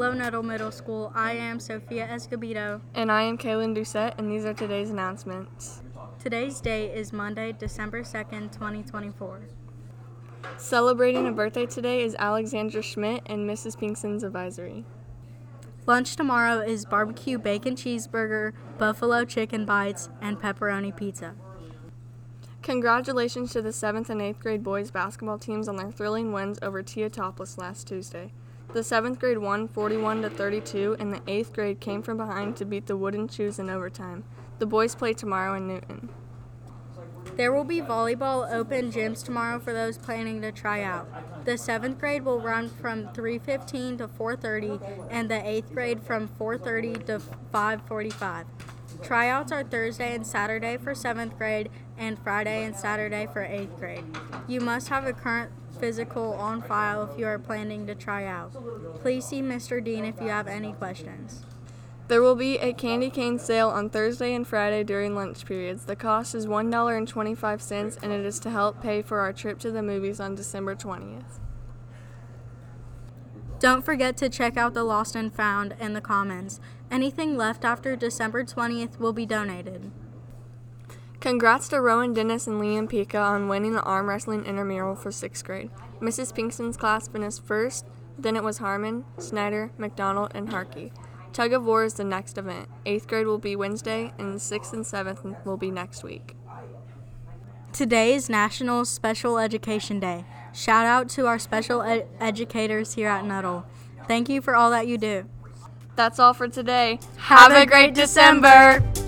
Hello, Nuttall Middle School. I am Sophia Escobedo. And I am Kaylin Doucette, and these are today's announcements. Today's date is Monday, December 2nd, 2024. Celebrating a birthday today is Alexandra Schmidt and Mrs. Pinkston's advisory. Lunch tomorrow is barbecue bacon cheeseburger, buffalo chicken bites, and pepperoni pizza. Congratulations to the 7th and 8th grade boys basketball teams on their thrilling wins over Teotopolis last Tuesday. The 7th grade won 41-32, and the 8th grade came from behind to beat the Wooden Shoes in overtime. The boys play tomorrow in Newton. There will be volleyball open gyms tomorrow for those planning to try out. The 7th grade will run from 3:15 to 4:30, and the 8th grade from 4:30 to 5:45. Tryouts are Thursday and Saturday for 7th grade and Friday and Saturday for 8th grade. You must have a current physical on file if you are planning to try out. Please see Mr. Dean if you have any questions. There will be a candy cane sale on Thursday and Friday during lunch periods. The cost is $1.25, and it is to help pay for our trip to the movies on December 20th. Don't forget to check out the Lost and Found in the comments. Anything left after December 20th will be donated. Congrats to Rowan Dennis and Liam Pika on winning the arm wrestling intramural for 6th grade. Mrs. Pinkston's class finished first, then it was Harmon, Snyder, McDonald, and Harkey. Tug of War is the next event. 8th grade will be Wednesday, and 6th and 7th will be next week. Today is National Special Education Day. Shout out to our special educators here at Nuttall. Thank you for all that you do. That's all for today. Have a great December!